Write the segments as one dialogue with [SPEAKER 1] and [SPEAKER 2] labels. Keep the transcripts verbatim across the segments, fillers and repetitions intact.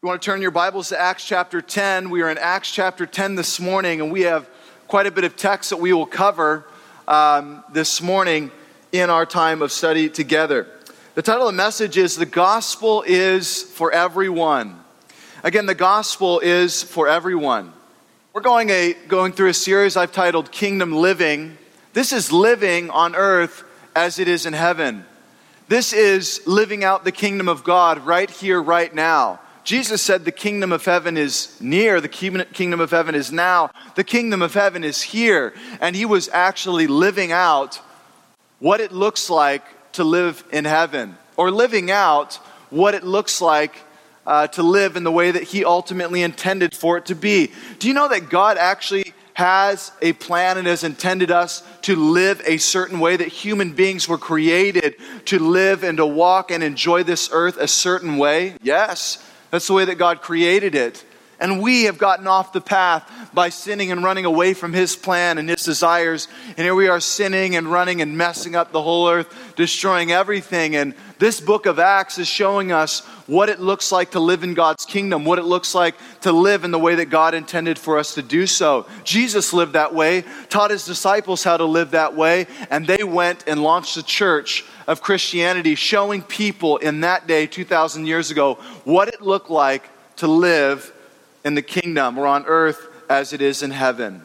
[SPEAKER 1] You want to turn your Bibles to Acts chapter ten. We are in Acts chapter ten this morning, and we have quite a bit of text that we will cover um, this morning in our time of study together. The title of the message is "The Gospel is for Everyone." Again, the gospel is for everyone. We're going a going through a series I've titled Kingdom Living. This is living on earth as it is in heaven. This is living out the kingdom of God right here, right now. Jesus said the kingdom of heaven is near, the kingdom of heaven is now, the kingdom of heaven is here. And he was actually living out what it looks like to live in heaven, or living out what it looks like uh, to live in the way that he ultimately intended for it to be. Do you know that God actually has a plan and has intended us to live a certain way, that human beings were created to live and to walk and enjoy this earth a certain way? Yes. That's the way that God created it. And we have gotten off the path by sinning and running away from his plan and his desires. And here we are sinning and running and messing up the whole earth, destroying everything. And this book of Acts is showing us what it looks like to live in God's kingdom, what it looks like to live in the way that God intended for us to do so. Jesus lived that way, taught his disciples how to live that way, and they went and launched the church of Christianity, showing people in that day, two thousand years ago, what it looked like to live in the kingdom, or on earth as it is in heaven.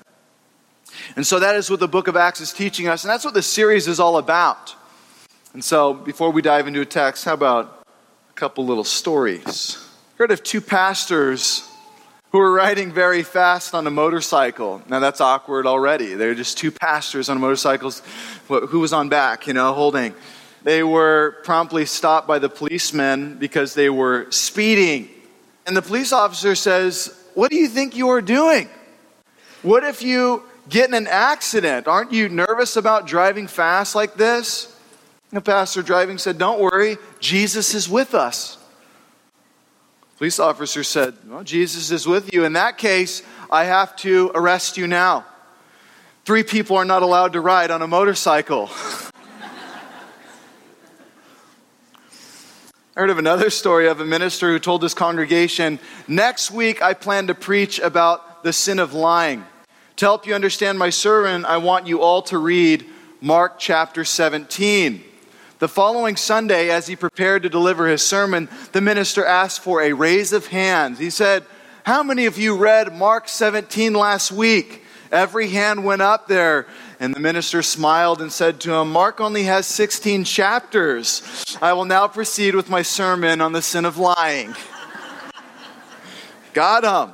[SPEAKER 1] And so that is what the book of Acts is teaching us, and that's what this series is all about. And so before we dive into a text, how about a couple little stories? Heard of two pastors who were riding very fast on a motorcycle. Now that's awkward already. They're just two pastors on motorcycles. Who was on back, you know, holding? They were promptly stopped by the policemen because they were speeding. And the police officer says, "What do you think you are doing? What if you get in an accident? Aren't you nervous about driving fast like this?" The pastor driving said, "Don't worry, Jesus is with us." The police officer said, "Well, Jesus is with you. In that case, I have to arrest you now. Three people are not allowed to ride on a motorcycle." I heard of another story of a minister who told his congregation, "Next week I plan to preach about the sin of lying. To help you understand my sermon, I want you all to read Mark chapter seventeen. The following Sunday, as he prepared to deliver his sermon, the minister asked for a raise of hands. He said, "How many of you read Mark seventeen last week?" Every hand went up there, and the minister smiled and said to him, "Mark only has sixteen chapters. I will now proceed with my sermon on the sin of lying." Got him.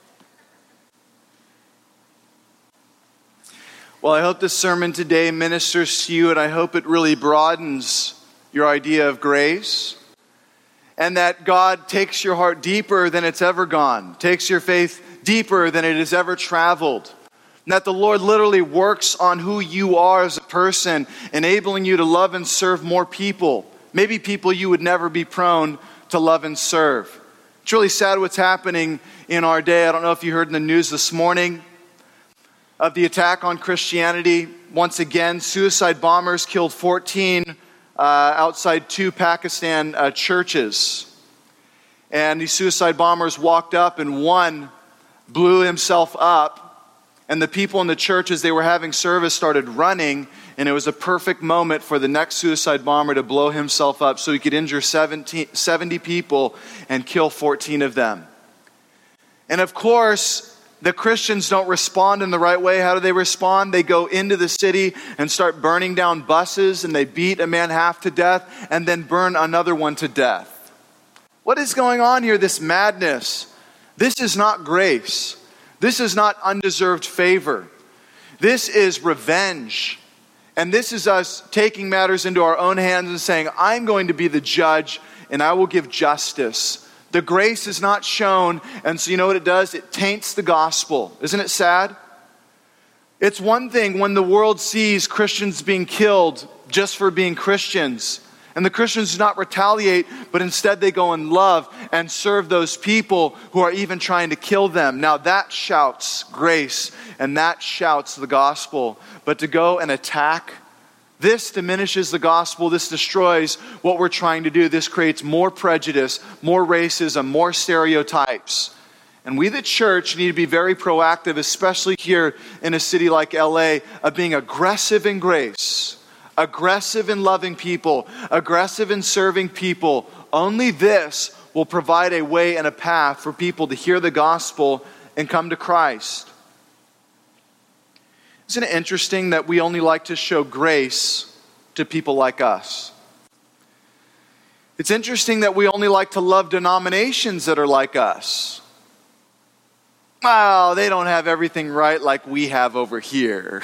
[SPEAKER 1] Well, I hope this sermon today ministers to you, and I hope it really broadens your idea of grace, and that God takes your heart deeper than it's ever gone, takes your faith deeper than it has ever traveled. And that the Lord literally works on who you are as a person, enabling you to love and serve more people. Maybe people you would never be prone to love and serve. It's really sad what's happening in our day. I don't know if you heard in the news this morning of the attack on Christianity. Once again, suicide bombers killed fourteen uh, outside two Pakistan uh, churches. And these suicide bombers walked up, and one blew himself up. And the people in the church, as they were having service, started running. And it was a perfect moment for the next suicide bomber to blow himself up so he could injure seventy people and kill fourteen of them. And of course, the Christians don't respond in the right way. How do they respond? They go into the city and start burning down buses, and they beat a man half to death and then burn another one to death. What is going on here? This madness. This is not grace. This is not undeserved favor. This is revenge. And this is us taking matters into our own hands and saying, "I'm going to be the judge and I will give justice." The grace is not shown, and so you know what it does? It taints the gospel. Isn't it sad? It's one thing when the world sees Christians being killed just for being Christians. And the Christians do not retaliate, but instead they go in love and serve those people who are even trying to kill them. Now that shouts grace, and that shouts the gospel. But to go and attack This diminishes the gospel. This destroys what we're trying to do. This creates more prejudice, more racism, more stereotypes. And we, the church, need to be very proactive, especially here in a city like L A, of being aggressive in grace, aggressive in loving people, aggressive in serving people. Only this will provide a way and a path for people to hear the gospel and come to Christ. Isn't it interesting that we only like to show grace to people like us? It's interesting that we only like to love denominations that are like us. Well, they don't have everything right like we have over here.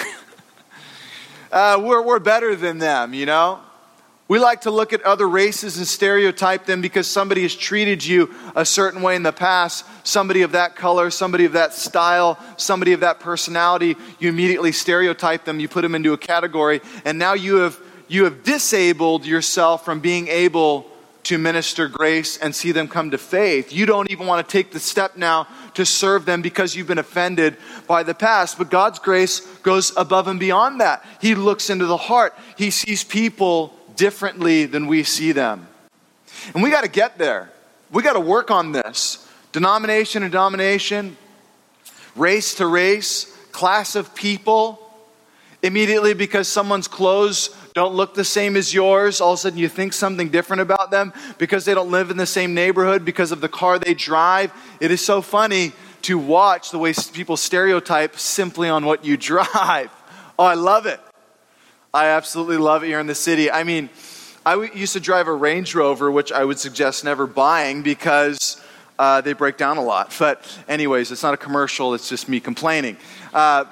[SPEAKER 1] uh, we're, we're better than them, you know? We like to look at other races and stereotype them because somebody has treated you a certain way in the past. Somebody of that color, somebody of that style, somebody of that personality. You immediately stereotype them. You put them into a category. And now you have you have disabled yourself from being able to minister grace and see them come to faith. You don't even want to take the step now to serve them because you've been offended by the past. But God's grace goes above and beyond that. He looks into the heart. He sees people differently than we see them. And we got to get there. We got to work on this. Denomination to denomination, race to race, class of people. Immediately because someone's clothes don't look the same as yours, all of a sudden you think something different about them because they don't live in the same neighborhood, because of the car they drive. It is so funny to watch the way people stereotype simply on what you drive. Oh, I love it. I absolutely love it here in the city. I mean, I used to drive a Range Rover, which I would suggest never buying because uh, they break down a lot. But anyways, it's not a commercial. It's just me complaining. Uh,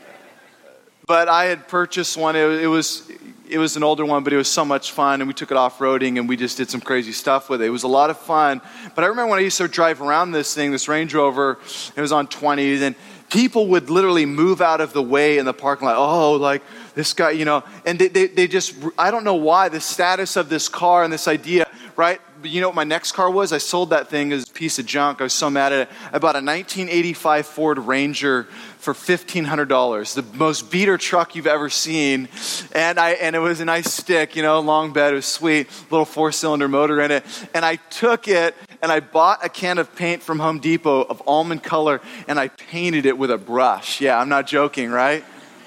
[SPEAKER 1] but I had purchased one. It, it was it was an older one, but it was so much fun. And we took it off-roading, and we just did some crazy stuff with it. It was a lot of fun. But I remember when I used to drive around this thing, this Range Rover, it was on twenties, and people would literally move out of the way in the parking lot. Oh, like this guy, you know, and they, they, they just, I don't know why, the status of this car and this idea, right? But you know what my next car was? I sold that thing as a piece of junk. I was so mad at it. I bought a nineteen eighty-five Ford Ranger for fifteen hundred dollars, the most beater truck you've ever seen. And I and it was a nice stick, you know, long bed, it was sweet, little four-cylinder motor in it. And I took it and I bought a can of paint from Home Depot of almond color, and I painted it with a brush. Yeah, I'm not joking, right?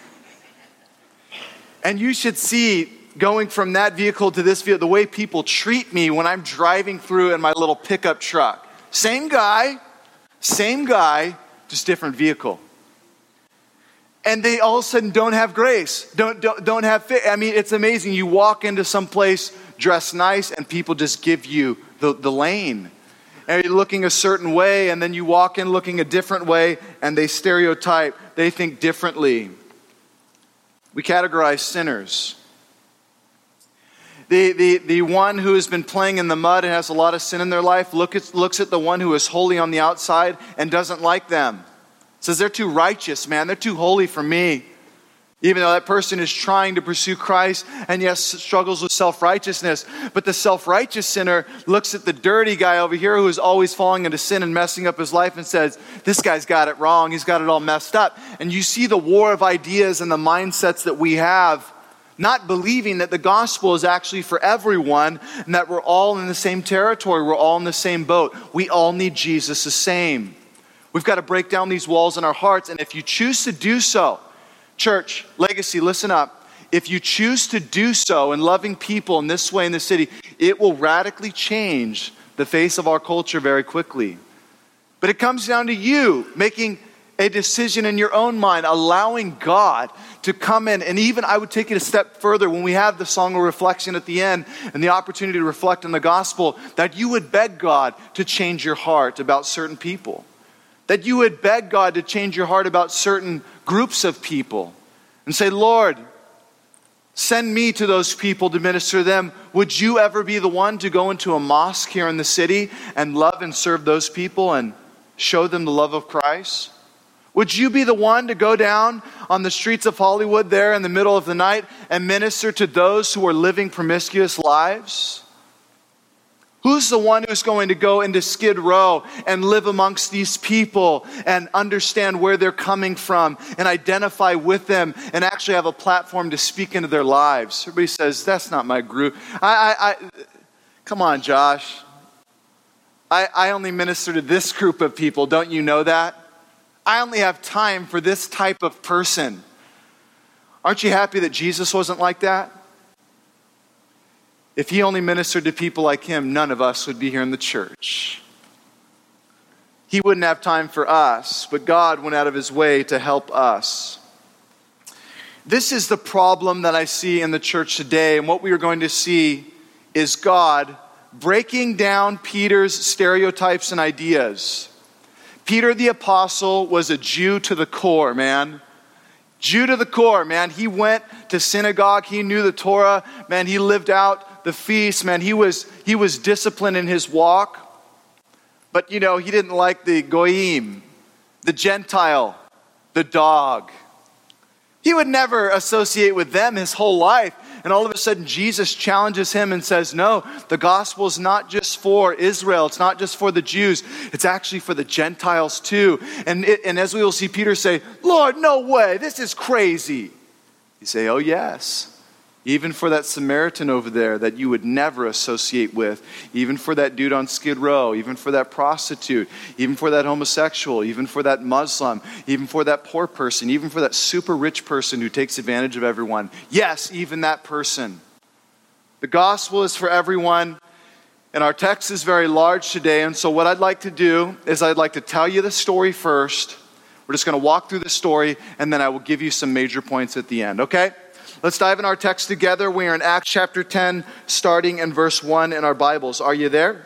[SPEAKER 1] And you should see, going from that vehicle to this vehicle, the way people treat me when I'm driving through in my little pickup truck. Same guy, same guy, just different vehicle. And they all of a sudden don't have grace, don't don't, don't have faith. I mean, it's amazing. You walk into some place dressed nice and people just give you the, the lane. And you're looking a certain way, and then you walk in looking a different way, and they stereotype, they think differently. We categorize sinners. The, the, the one who has been playing in the mud and has a lot of sin in their life look at, looks at the one who is holy on the outside and doesn't like them. Says they're too righteous, man. They're too holy for me. Even though that person is trying to pursue Christ and yes, struggles with self-righteousness. But the self-righteous sinner looks at the dirty guy over here who is always falling into sin and messing up his life and says, this guy's got it wrong. He's got it all messed up. And you see the war of ideas and the mindsets that we have, not believing that the gospel is actually for everyone and that we're all in the same territory. We're all in the same boat. We all need Jesus the same. We've got to break down these walls in our hearts. And if you choose to do so, church, Legacy, listen up. If you choose to do so in loving people in this way in the city, it will radically change the face of our culture very quickly. But it comes down to you making a decision in your own mind, allowing God to come in. And even I would take it a step further when we have the song of reflection at the end and the opportunity to reflect on the gospel, that you would beg God to change your heart about certain people. That you would beg God to change your heart about certain groups of people and say, Lord, send me to those people to minister to them. Would you ever be the one to go into a mosque here in the city and love and serve those people and show them the love of Christ? Would you be the one to go down on the streets of Hollywood there in the middle of the night and minister to those who are living promiscuous lives? Who's the one who's going to go into Skid Row and live amongst these people and understand where they're coming from and identify with them and actually have a platform to speak into their lives? Everybody says, that's not my group. I, I, I come on, Josh. I, I only minister to this group of people. Don't you know that? I only have time for this type of person. Aren't you happy that Jesus wasn't like that? If he only ministered to people like him, none of us would be here in the church. He wouldn't have time for us, but God went out of his way to help us. This is the problem that I see in the church today, and what we are going to see is God breaking down Peter's stereotypes and ideas. Peter the apostle was a Jew to the core, man. Jew to the core, man. He went to synagogue. He knew the Torah. Man, he lived out the feast. Man, he was he was disciplined in his walk. But, you know, he didn't like the goyim, the Gentile, the dog. He would never associate with them his whole life. And all of a sudden, Jesus challenges him and says, no, the gospel is not just for Israel. It's not just for the Jews. It's actually for the Gentiles too. And, it, and as we will see Peter say, Lord, no way, this is crazy. You say, oh yes. Even for that Samaritan over there that you would never associate with, even for that dude on Skid Row, even for that prostitute, even for that homosexual, even for that Muslim, even for that poor person, even for that super rich person who takes advantage of everyone. Yes, even that person. The gospel is for everyone, and our text is very large today, and so what I'd like to do is I'd like to tell you the story first. We're just going to walk through the story, and then I will give you some major points at the end, okay? Let's dive in our text together. We are in Acts chapter ten, starting in verse one in our Bibles. Are you there?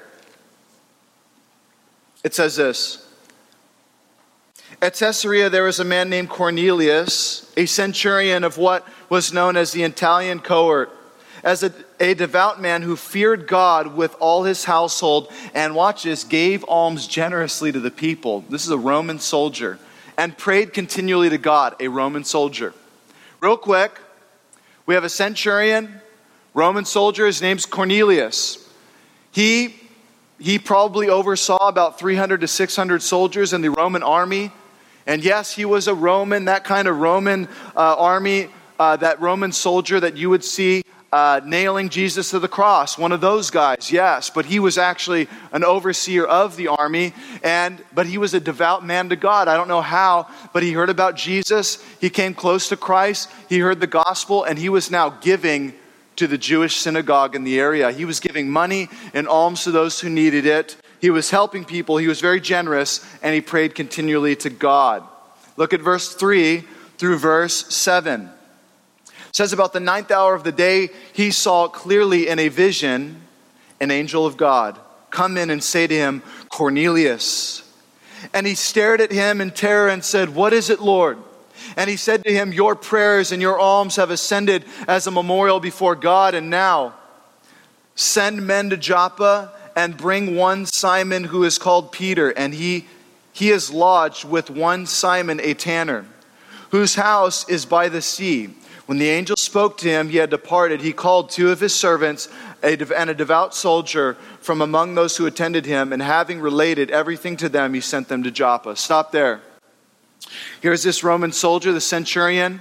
[SPEAKER 1] It says this. At Caesarea there was a man named Cornelius, a centurion of what was known as the Italian cohort, as a, a devout man who feared God with all his household, and watch this, gave alms generously to the people. This is a Roman soldier. And prayed continually to God, a Roman soldier. Real quick, we have a centurion, Roman soldier. His name's Cornelius. He, he probably oversaw about three hundred to six hundred soldiers in the Roman army. And yes, he was a Roman, that kind of Roman uh, army, uh, that Roman soldier that you would see uh, nailing Jesus to the cross. One of those guys, yes. But he was actually an overseer of the army. And but he was a devout man to God. I don't know how, but he heard about Jesus. He came close to Christ. He heard the gospel, and he was now giving to the Jewish synagogue in the area. He was giving money and alms to those who needed it. He was helping people. He was very generous, and he prayed continually to God. Look at verse three through verse seven. It says, about the ninth hour of the day, he saw clearly in a vision an angel of God come in and say to him, Cornelius. And he stared at him in terror and said, what is it, Lord? And he said to him, your prayers and your alms have ascended as a memorial before God. And now send men to Joppa and bring one Simon who is called Peter. And he, he is lodged with one Simon, a tanner, whose house is by the sea. When the angel spoke to him, he had departed. He called two of his servants and a devout soldier from among those who attended him. And having related everything to them, he sent them to Joppa. Stop there. Here's this Roman soldier, the centurion,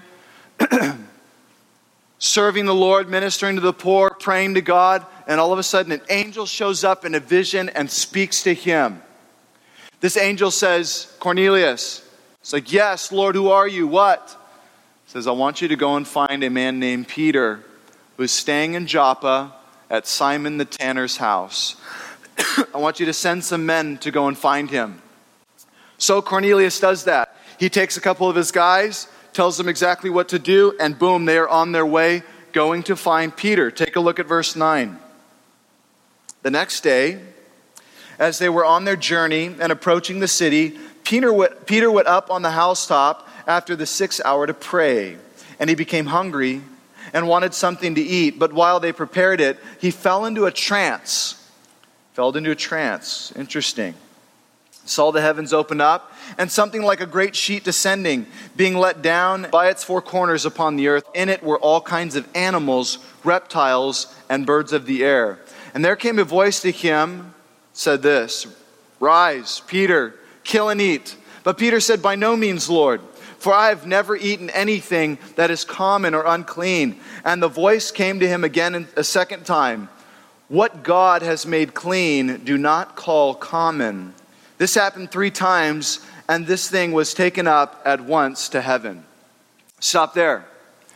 [SPEAKER 1] serving the Lord, ministering to the poor, praying to God. And all of a sudden, an angel shows up in a vision and speaks to him. This angel says, Cornelius. It's like, yes, Lord, who are you? What? Says, I want you to go and find a man named Peter who's staying in Joppa at Simon the tanner's house. I want you to send some men to go and find him. So Cornelius does that. He takes a couple of his guys, tells them exactly what to do, and boom, they are on their way going to find Peter. Take a look at verse nine. The next day, as they were on their journey and approaching the city, Peter went, Peter went up on the housetop after the sixth hour to pray, and he became hungry and wanted something to eat. But while they prepared it, he fell into a trance. Fell into a trance. Interesting. Saw the heavens open up, and something like a great sheet descending, being let down by its four corners upon the earth. In it were all kinds of animals, reptiles, and birds of the air. And there came a voice to him, said this, "Rise, Peter, kill and eat." But Peter said, "By no means, Lord, for I have never eaten anything that is common or unclean." And the voice came to him again a second time, "What God has made clean, do not call common." This happened three times, and this thing was taken up at once to heaven. Stop there.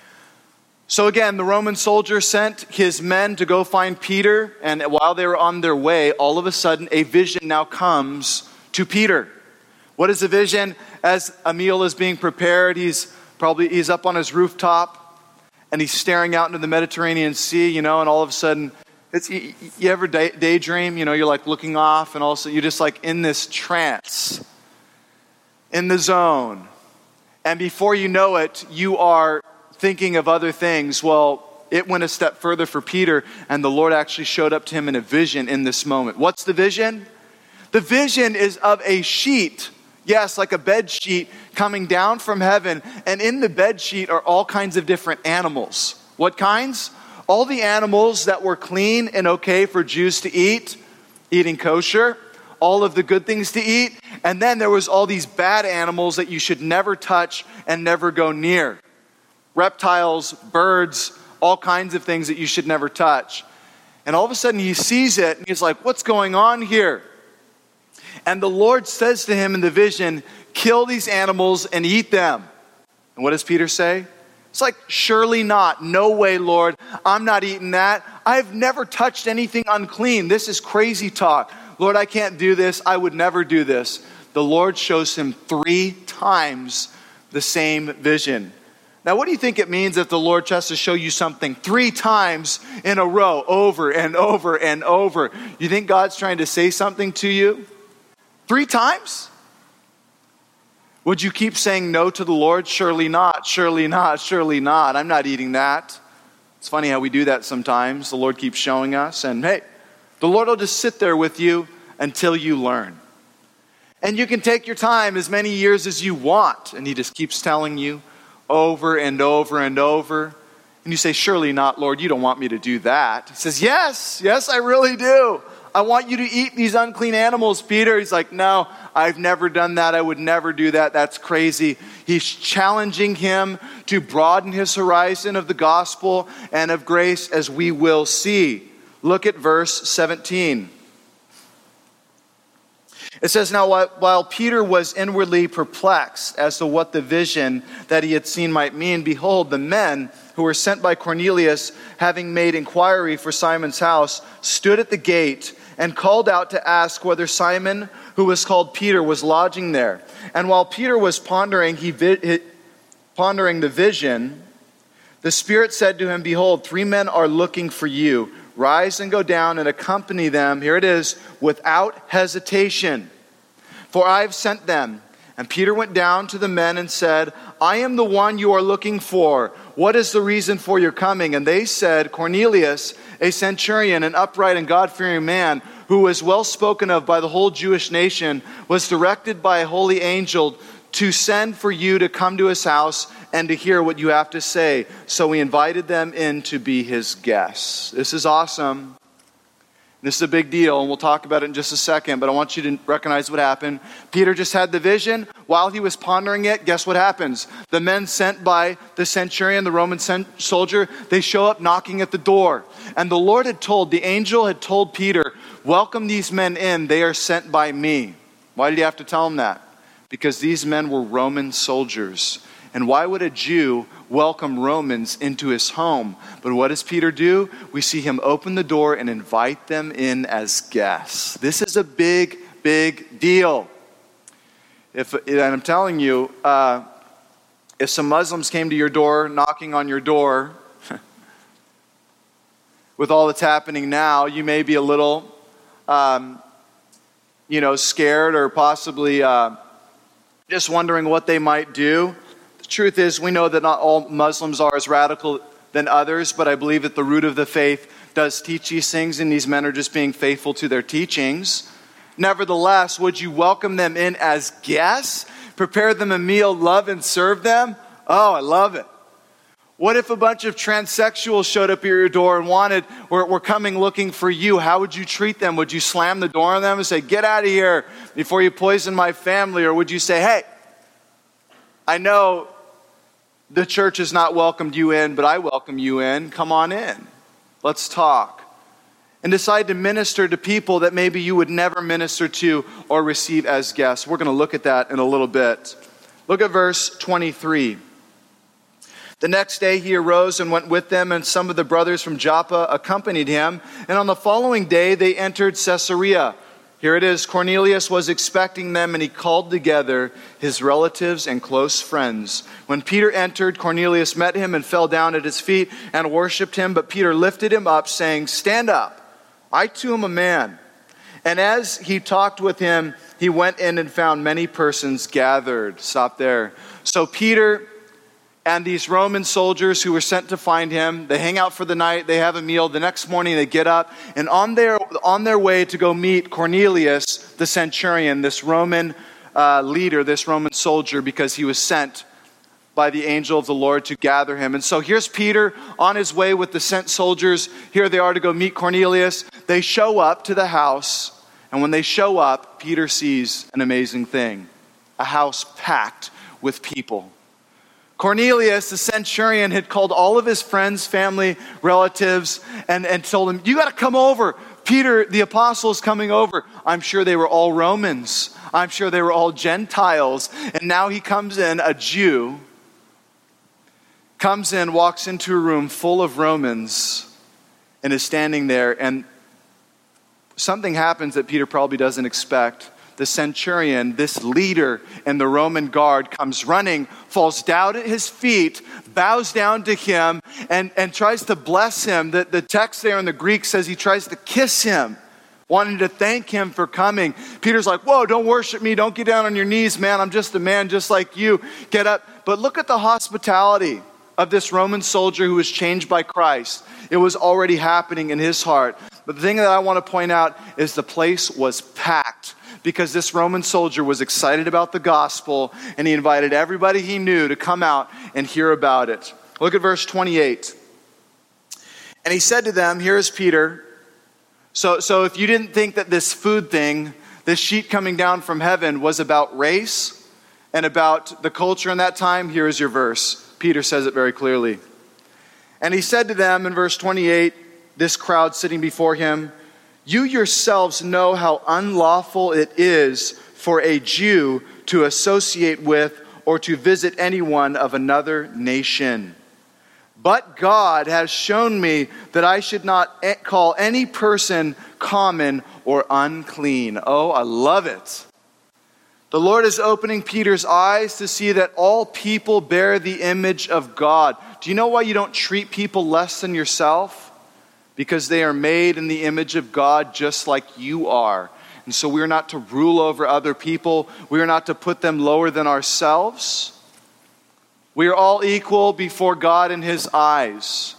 [SPEAKER 1] So again, the Roman soldier sent his men to go find Peter, and while they were on their way, all of a sudden a vision now comes to Peter. What is the vision? As a meal is being prepared, he's probably he's up on his rooftop, and he's staring out into the Mediterranean Sea, you know, and all of a sudden, it's you, you ever day, daydream? You know, you're like looking off, and also you're just like in this trance, in the zone, and before you know it, you are thinking of other things. Well, it went a step further for Peter, and the Lord actually showed up to him in a vision in this moment. What's the vision? The vision is of a sheet. Yes, like a bed sheet coming down from heaven. And in the bed sheet are all kinds of different animals. What kinds? All the animals that were clean and okay for Jews to eat, eating kosher, all of the good things to eat. And then there was all these bad animals that you should never touch and never go near. Reptiles, birds, all kinds of things that you should never touch. And all of a sudden he sees it and he's like, "What's going on here?" And the Lord says to him in the vision, "Kill these animals and eat them." And what does Peter say? It's like, "Surely not. No way, Lord. I'm not eating that. I've never touched anything unclean. This is crazy talk. Lord, I can't do this. I would never do this." The Lord shows him three times the same vision. Now, what do you think it means if the Lord tries to show you something three times in a row, over and over and over? You think God's trying to say something to you? Three times? Would you keep saying no to the Lord? Surely not, surely not, surely not. I'm not eating that. It's funny how we do that sometimes. The Lord keeps showing us. And hey, the Lord will just sit there with you until you learn. And you can take your time as many years as you want. And he just keeps telling you over and over and over. And you say, "Surely not, Lord. You don't want me to do that." He says, "Yes, yes, I really do. I want you to eat these unclean animals, Peter." He's like, "No, I've never done that. I would never do that. That's crazy." He's challenging him to broaden his horizon of the gospel and of grace, as we will see. Look at verse seventeen. It says, "Now while Peter was inwardly perplexed as to what the vision that he had seen might mean, behold, the men who were sent by Cornelius, having made inquiry for Simon's house, stood at the gate and called out to ask whether Simon, who was called Peter, was lodging there. And while Peter was pondering, he vi- pondering the vision, the Spirit said to him, Behold, three men are looking for you. Rise and go down and accompany them," here it is, "without hesitation. For I have sent them." And Peter went down to the men and said, "I am the one you are looking for. What is the reason for your coming?" And they said, "Cornelius, a centurion, an upright and God-fearing man, who was well spoken of by the whole Jewish nation, was directed by a holy angel to send for you to come to his house and to hear what you have to say." So we invited them in to be his guests. This is awesome. This is a big deal, and we'll talk about it in just a second, but I want you to recognize what happened. Peter just had the vision. While he was pondering it, guess what happens? The men sent by the centurion, the Roman soldier, they show up knocking at the door. And the Lord had told, the angel had told Peter, "Welcome these men in. They are sent by me." Why did he have to tell them that? Because these men were Roman soldiers. And why would a Jew welcome Romans into his home? But what does Peter do? We see him open the door and invite them in as guests. This is a big, big deal. If, and I'm telling you, uh, if some Muslims came to your door, knocking on your door, with all that's happening now, you may be a little, um, you know, scared or possibly uh, just wondering what they might do. The truth is, we know that not all Muslims are as radical than others, but I believe that the root of the faith does teach these things, and these men are just being faithful to their teachings. Nevertheless, would you welcome them in as guests? Prepare them a meal, love and serve them? Oh, I love it. What if a bunch of transsexuals showed up at your door and wanted, were, were coming looking for you? How would you treat them? Would you slam the door on them and say, get out of here before you poison my family? Or would you say, hey, I know the church has not welcomed you in, but I welcome you in. Come on in. Let's talk. And decide to minister to people that maybe you would never minister to or receive as guests. We're going to look at that in a little bit. Look at verse twenty-three. The next day he arose and went with them, and some of the brothers from Joppa accompanied him. And on the following day they entered Caesarea. Here it is. Cornelius was expecting them, and he called together his relatives and close friends. When Peter entered, Cornelius met him and fell down at his feet and worshipped him. But Peter lifted him up, saying, stand up. I too am a man. And as he talked with him, he went in and found many persons gathered. Stop there. So Peter and these Roman soldiers who were sent to find him, they hang out for the night, they have a meal. The next morning they get up, and on their on their way to go meet Cornelius, the centurion, this Roman uh, leader, this Roman soldier, because he was sent by the angel of the Lord to gather him. And so here's Peter on his way with the sent soldiers. Here they are to go meet Cornelius. They show up to the house, and when they show up, Peter sees an amazing thing. A house packed with people. Cornelius, the centurion, had called all of his friends, family, relatives, and, and told them, you got to come over. Peter, the apostle, is coming over. I'm sure they were all Romans. I'm sure they were all Gentiles. And now he comes in, a Jew, comes in, walks into a room full of Romans, and is standing there. And something happens that Peter probably doesn't expect. The centurion, this leader in the Roman guard, comes running, falls down at his feet, bows down to him, and, and tries to bless him. The, the text there in the Greek says he tries to kiss him, wanting to thank him for coming. Peter's like, whoa, don't worship me. Don't get down on your knees, man. I'm just a man just like you. Get up. But look at the hospitality of this Roman soldier who was changed by Christ. It was already happening in his heart. But the thing that I want to point out is the place was packed, because this Roman soldier was excited about the gospel, and he invited everybody he knew to come out and hear about it. Look at verse twenty-eight. And he said to them, here is Peter. So, so if you didn't think that this food thing, this sheet coming down from heaven, was about race and about the culture in that time, here is your verse. Peter says it very clearly. And he said to them in verse twenty-eight, this crowd sitting before him, you yourselves know how unlawful it is for a Jew to associate with or to visit anyone of another nation. But God has shown me that I should not call any person common or unclean. Oh, I love it. The Lord is opening Peter's eyes to see that all people bear the image of God. Do you know why you don't treat people less than yourself? Because they are made in the image of God just like you are. And so we are not to rule over other people. We are not to put them lower than ourselves. We are all equal before God in His eyes.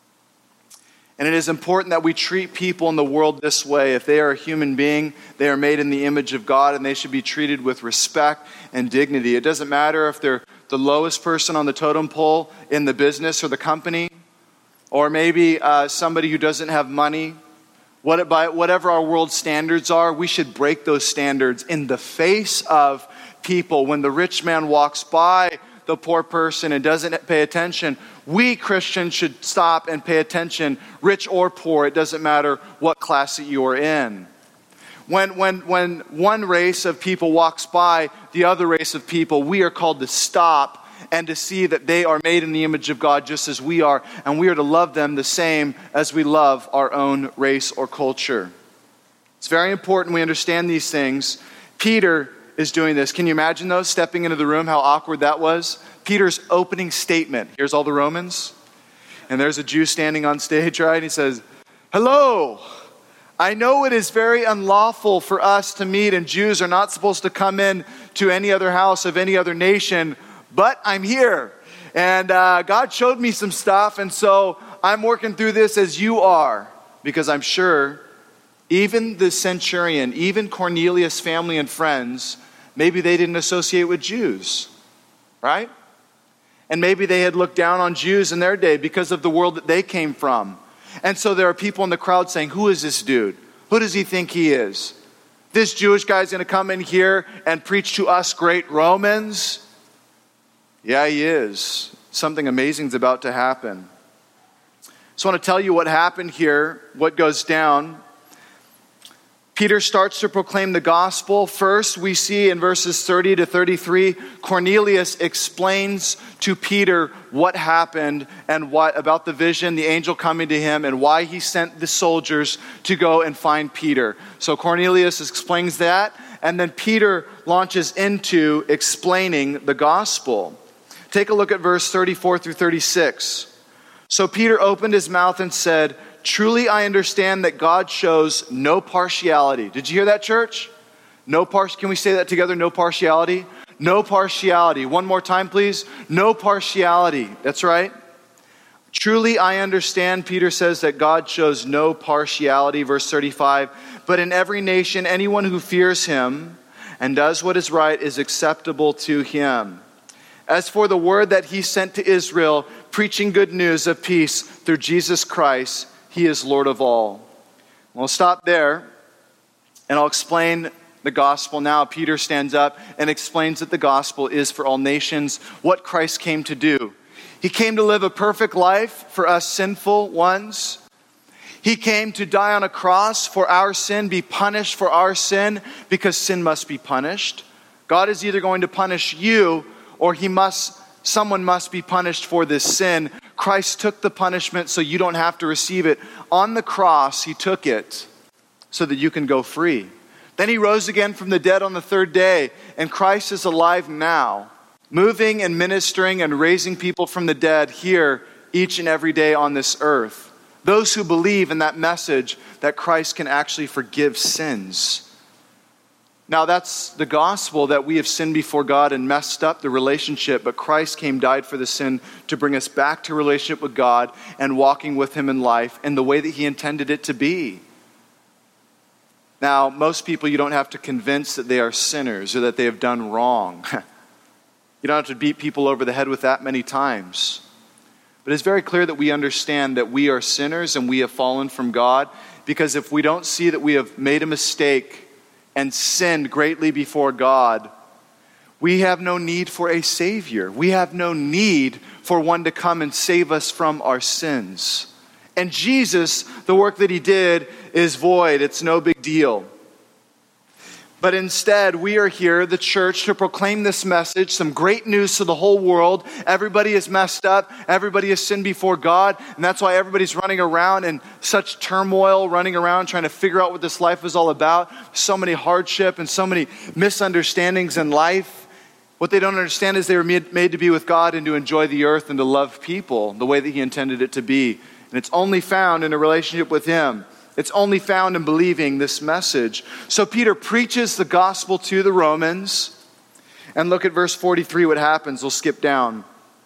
[SPEAKER 1] And it is important that we treat people in the world this way. If they are a human being, they are made in the image of God, and they should be treated with respect and dignity. It doesn't matter if they're the lowest person on the totem pole in the business or the company, or maybe uh, somebody who doesn't have money. What, by whatever our world standards are, we should break those standards in the face of people. When the rich man walks by the poor person and doesn't pay attention, we Christians should stop and pay attention, rich or poor. It doesn't matter what class that you are in. When, when, when one race of people walks by the other race of people, we are called to stop and to see that they are made in the image of God just as we are, and we are to love them the same as we love our own race or culture. It's very important we understand these things. Peter is doing this. Can you imagine those stepping into the room, how awkward that was? Peter's opening statement. Here's all the Romans, and there's a Jew standing on stage, right? And he says, hello, I know it is very unlawful for us to meet, and Jews are not supposed to come in to any other house of any other nation, but I'm here, and uh, God showed me some stuff, and so I'm working through this as you are, because I'm sure even the centurion, even Cornelius' family and friends, maybe they didn't associate with Jews, right? And maybe they had looked down on Jews in their day because of the world that they came from. And so there are people in the crowd saying, who is this dude? Who does he think he is? This Jewish guy's going to come in here and preach to us great Romans? Yeah, he is. Something amazing is about to happen. So I want to tell you what happened here, what goes down. Peter starts to proclaim the gospel. First, we see in verses thirty to thirty-three, Cornelius explains to Peter what happened and what about the vision, the angel coming to him, and why he sent the soldiers to go and find Peter. So Cornelius explains that, and then Peter launches into explaining the gospel. Take a look at verse thirty-four through thirty-six. So Peter opened his mouth and said, truly I understand that God shows no partiality. Did you hear that, church? No par- Can we say that together? No partiality? No partiality. One more time, please. No partiality. That's right. Truly I understand, Peter says, that God shows no partiality. Verse thirty-five. But in every nation, anyone who fears him and does what is right is acceptable to him. As for the word that he sent to Israel, preaching good news of peace through Jesus Christ, he is Lord of all. We'll stop there, and I'll explain the gospel now. Peter stands up and explains that the gospel is for all nations, what Christ came to do. He came to live a perfect life for us sinful ones. He came to die on a cross for our sin, be punished for our sin, because sin must be punished. God is either going to punish you, or he must, someone must be punished for this sin. Christ took the punishment so you don't have to receive it. On the cross, he took it so that you can go free. Then he rose again from the dead on the third day, and Christ is alive now, moving and ministering and raising people from the dead here each and every day on this earth. Those who believe in that message that Christ can actually forgive sins. Now that's the gospel, that we have sinned before God and messed up the relationship, but Christ came, died for the sin to bring us back to relationship with God and walking with him in life in the way that he intended it to be. Now, most people you don't have to convince that they are sinners or that they have done wrong. You don't have to beat people over the head with that many times. But it's very clear that we understand that we are sinners and we have fallen from God, because if we don't see that we have made a mistake and sinned greatly before God, we have no need for a Savior. We have no need for one to come and save us from our sins. And Jesus, the work that he did is void. It's no big deal. But instead, we are here, the church, to proclaim this message, some great news to the whole world. Everybody is messed up. Everybody has sinned before God. And that's why everybody's running around in such turmoil, running around trying to figure out what this life is all about. So many hardship and so many misunderstandings in life. What they don't understand is they were made to be with God and to enjoy the earth and to love people the way that he intended it to be. And it's only found in a relationship with him. It's only found in believing this message. So Peter preaches the gospel to the Romans. And look at verse forty-three, what happens. We'll skip down.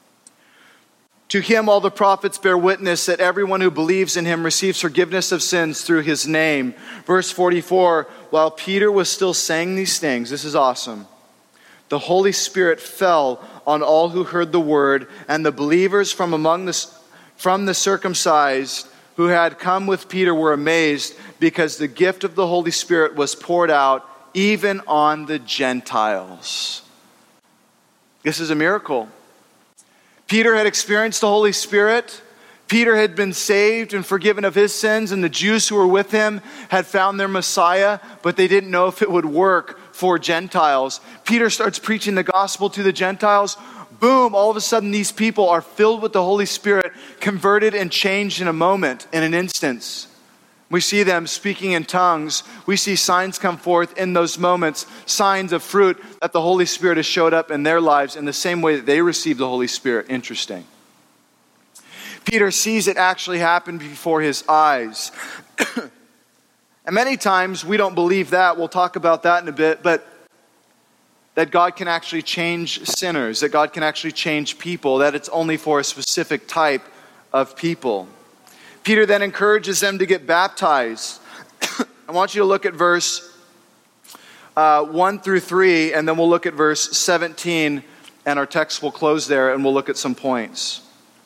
[SPEAKER 1] To him all the prophets bear witness that everyone who believes in him receives forgiveness of sins through his name. Verse forty-four, while Peter was still saying these things, this is awesome, the Holy Spirit fell on all who heard the word, and the believers from among the, from the circumcised who had come with Peter were amazed, because the gift of the Holy Spirit was poured out even on the Gentiles. This is a miracle. Peter had experienced the Holy Spirit. Peter had been saved and forgiven of his sins, and the Jews who were with him had found their Messiah, but they didn't know if it would work for Gentiles. Peter starts preaching the gospel to the Gentiles. Boom, all of a sudden these people are filled with the Holy Spirit, converted and changed in a moment, in an instance. We see them speaking in tongues. We see signs come forth in those moments, signs of fruit that the Holy Spirit has showed up in their lives in the same way that they received the Holy Spirit. Interesting. Peter sees it actually happen before his eyes. And many times we don't believe that. We'll talk about that in a bit, but that God can actually change sinners, that God can actually change people, that it's only for a specific type of people. Peter then encourages them to get baptized. I want you to look at verse uh, one through three, and then we'll look at verse seventeen And our text will close there, and we'll look at some points.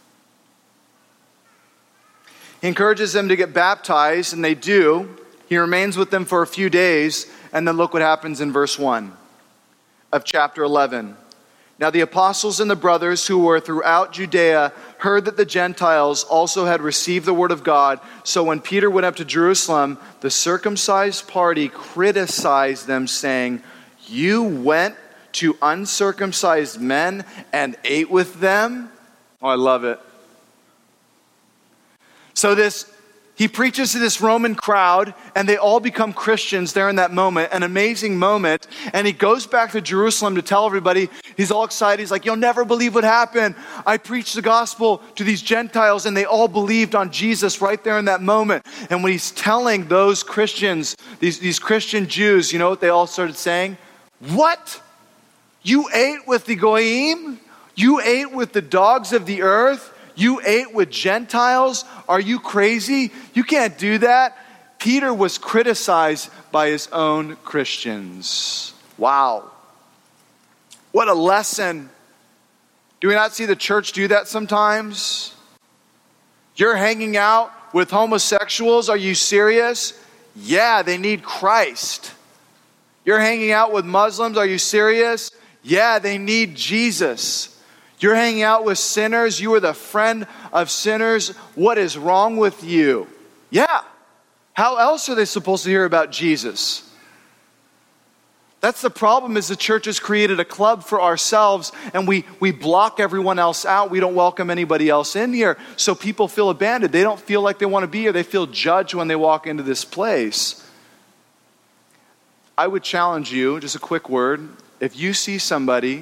[SPEAKER 1] He encourages them to get baptized, and they do. He remains with them for a few days, and then look what happens in verse one of chapter eleven. Now the apostles and the brothers who were throughout Judea heard that the Gentiles also had received the word of God. So when Peter went up to Jerusalem, the circumcised party criticized them, saying, "You went to uncircumcised men and ate with them?" Oh, I love it. So this, he preaches to this Roman crowd, and they all become Christians there in that moment, an amazing moment. And he goes back to Jerusalem to tell everybody, he's all excited. He's like, "You'll never believe what happened. I preached the gospel to these Gentiles, and they all believed on Jesus right there in that moment." And when he's telling those Christians, these, these Christian Jews, you know what they all started saying? "What? You ate with the Goyim? You ate with the dogs of the earth? You ate with Gentiles? Are you crazy? You can't do that." Peter was criticized by his own Christians. Wow. What a lesson. Do we not see the church do that sometimes? You're hanging out with homosexuals. Are you serious? Yeah, they need Christ. You're hanging out with Muslims. Are you serious? Yeah, they need Jesus. You're hanging out with sinners. You are the friend of sinners. What is wrong with you? Yeah. How else are they supposed to hear about Jesus? That's the problem, is the church has created a club for ourselves, and we, we block everyone else out. We don't welcome anybody else in here. So people feel abandoned. They don't feel like they want to be here. They feel judged when they walk into this place. I would challenge you, just a quick word, if you see somebody,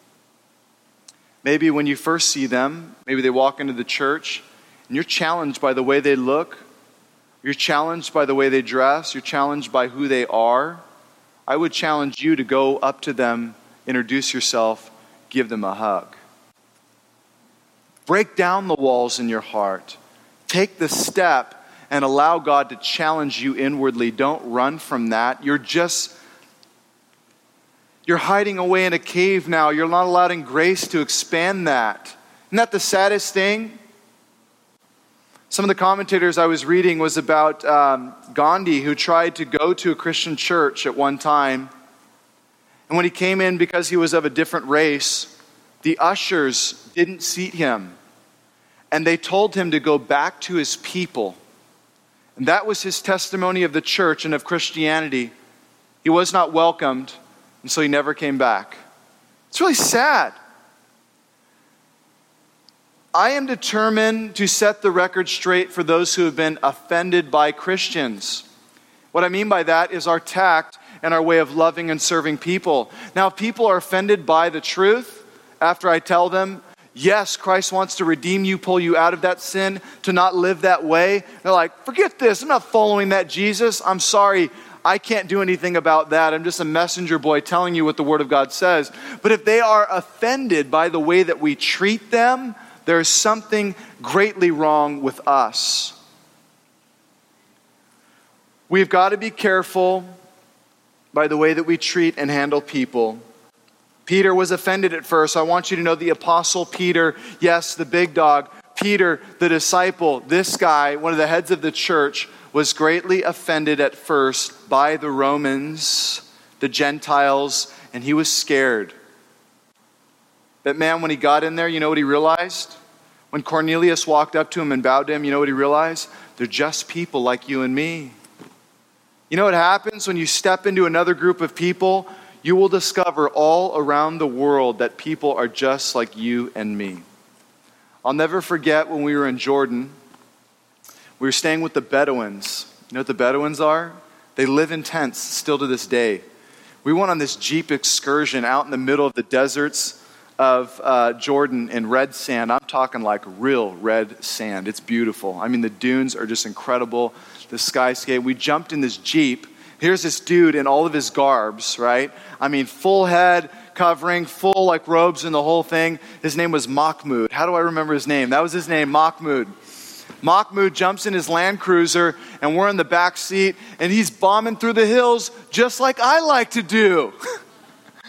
[SPEAKER 1] maybe when you first see them, maybe they walk into the church, and you're challenged by the way they look, you're challenged by the way they dress, you're challenged by who they are, I would challenge you to go up to them, introduce yourself, give them a hug. Break down the walls in your heart. Take the step and allow God to challenge you inwardly. Don't run from that. You're just... You're hiding away in a cave now. You're not allowing grace to expand that. Isn't that the saddest thing? Some of the commentators I was reading was about um, Gandhi, who tried to go to a Christian church at one time. And when he came in, because he was of a different race, the ushers didn't seat him. And they told him to go back to his people. And that was his testimony of the church and of Christianity. He was not welcomed. And so he never came back. It's really sad. I am determined to set the record straight for those who have been offended by Christians. What I mean by that is our tact and our way of loving and serving people. Now, if people are offended by the truth, after I tell them, yes, Christ wants to redeem you, pull you out of that sin, to not live that way, they're like, "Forget this, I'm not following that Jesus. I'm sorry, I can't do anything about that. I'm just a messenger boy telling you what the Word of God says." But if they are offended by the way that we treat them, there is something greatly wrong with us. We've got to be careful by the way that we treat and handle people. Peter was offended at first. I want you to know the Apostle Peter, yes, the big dog, Peter, the disciple, this guy, one of the heads of the church, was greatly offended at first by the Romans, the Gentiles, and he was scared. But man, when he got in there, you know what he realized? When Cornelius walked up to him and bowed to him, you know what he realized? They're just people like you and me. You know what happens when you step into another group of people? You will discover all around the world that people are just like you and me. I'll never forget when we were in Jordan. We were staying with the Bedouins. You know what the Bedouins are? They live in tents still to this day. We went on this Jeep excursion out in the middle of the deserts of uh, Jordan in red sand. I'm talking like real red sand. It's beautiful. I mean, the dunes are just incredible. The skyscape. We jumped in this Jeep. Here's this dude in all of his garbs, right? I mean, full head covering, full like robes and the whole thing. His name was Mahmoud. How do I remember his name? That was his name, Mahmoud. Mahmoud jumps in his Land Cruiser, and we're in the back seat, and he's bombing through the hills just like I like to do.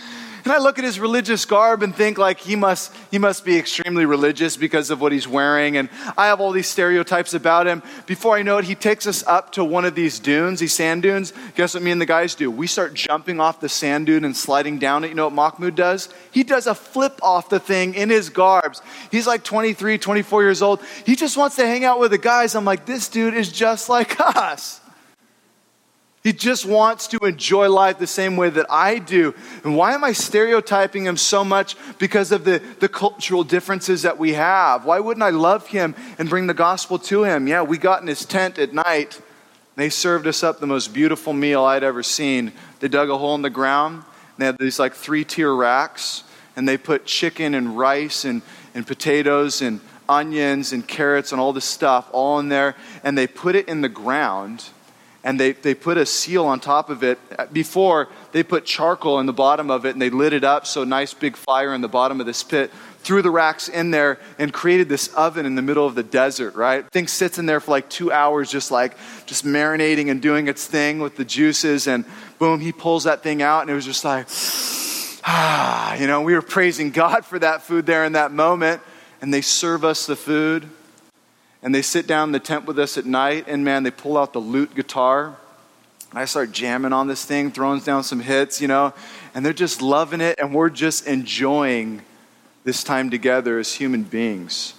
[SPEAKER 1] And I look at his religious garb and think like he must he must be extremely religious because of what he's wearing. And I have all these stereotypes about him. Before I know it, he takes us up to one of these dunes, these sand dunes. Guess what me and the guys do? We start jumping off the sand dune and sliding down it. You know what Mahmoud does? He does a flip off the thing in his garbs. He's like twenty-three, twenty-four years old. He just wants to hang out with the guys. I'm like, this dude is just like us. He just wants to enjoy life the same way that I do. And why am I stereotyping him so much? Because of the, the cultural differences that we have. Why wouldn't I love him and bring the gospel to him? Yeah, we got in his tent at night. They served us up the most beautiful meal I'd ever seen. They dug a hole in the ground. They had these like three-tier racks. And they put chicken and rice and, and potatoes and onions and carrots and all this stuff all in there. And they put it in the ground. And they, they put a seal on top of it. Before, they put charcoal in the bottom of it, and they lit it up, so a nice big fire in the bottom of this pit. Threw the racks in there and created this oven in the middle of the desert, right? Thing sits in there for like two hours, just like, just marinating and doing its thing with the juices. And boom, he pulls that thing out, and it was just like, ah, you know, we were praising God for that food there in that moment. And they serve us the food. And they sit down in the tent with us at night, and man, they pull out the lute guitar. And I start jamming on this thing, throwing down some hits, you know, and they're just loving it, and we're just enjoying this time together as human beings.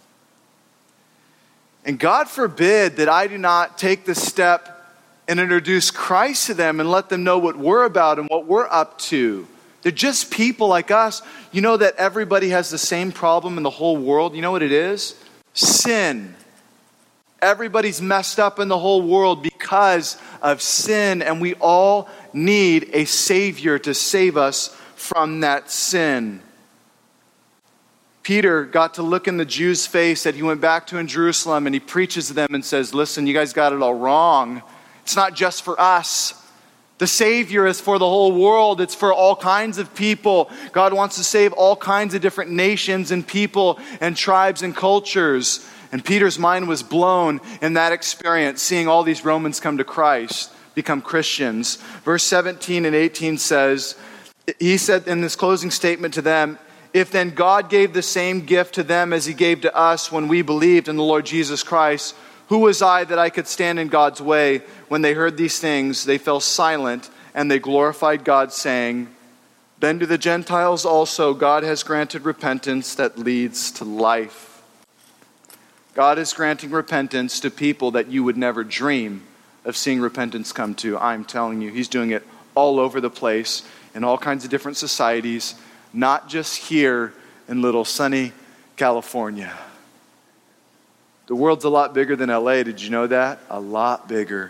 [SPEAKER 1] And God forbid that I do not take the step and introduce Christ to them and let them know what we're about and what we're up to. They're just people like us. You know that everybody has the same problem in the whole world. You know what it is? Sin. Everybody's messed up in the whole world because of sin, and we all need a Savior to save us from that sin. Peter got to look in the Jews' face that he went back to in Jerusalem, and he preaches to them and says, listen, you guys got it all wrong. It's not just for us. The Savior is for the whole world. It's for all kinds of people. God wants to save all kinds of different nations and people and tribes and cultures. And Peter's mind was blown in that experience, seeing all these Romans come to Christ, become Christians. Verse seventeen and eighteen says, he said in this closing statement to them, if then God gave the same gift to them as he gave to us when we believed in the Lord Jesus Christ, who was I that I could stand in God's way? When they heard these things, they fell silent, and they glorified God, saying, then to the Gentiles also God has granted repentance that leads to life. God is granting repentance to people that you would never dream of seeing repentance come to. I'm telling you, he's doing it all over the place, in all kinds of different societies, not just here in little sunny California. The world's a lot bigger than L A. Did you know that? A lot bigger.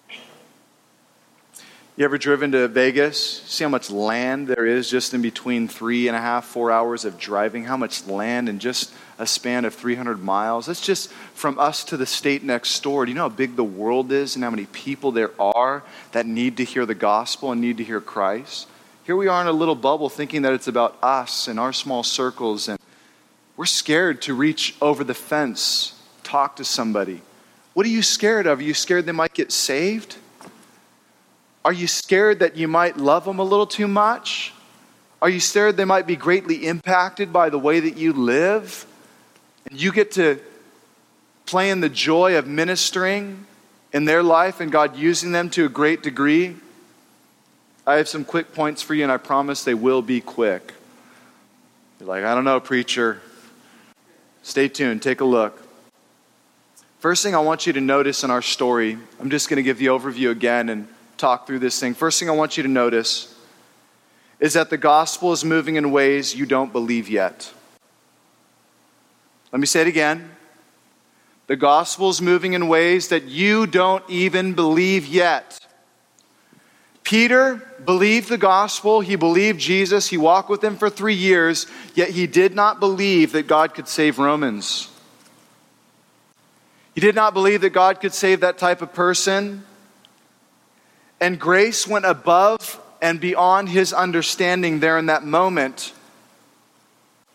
[SPEAKER 1] You ever driven to Vegas? See how much land there is just in between three and a half, four hours of driving? How much land in just a span of three hundred miles? That's just from us to the state next door. Do you know how big the world is and how many people there are that need to hear the gospel and need to hear Christ? Here we are in a little bubble thinking that it's about us and our small circles, and we're scared to reach over the fence, talk to somebody. What are you scared of? Are you scared they might get saved? Are you scared that you might love them a little too much? Are you scared they might be greatly impacted by the way that you live? And you get to play in the joy of ministering in their life and God using them to a great degree? I have some quick points for you, and I promise they will be quick. You're like, I don't know, preacher. Stay tuned. Take a look. First thing I want you to notice in our story, I'm just going to give the overview again and talk through this thing. First thing I want you to notice is that the gospel is moving in ways you don't believe yet. Let me say it again. The gospel is moving in ways that you don't even believe yet. Peter believed the gospel. He believed Jesus. He walked with him for three years, yet he did not believe that God could save Romans. He did not believe that God could save that type of person. And grace went above and beyond his understanding there in that moment.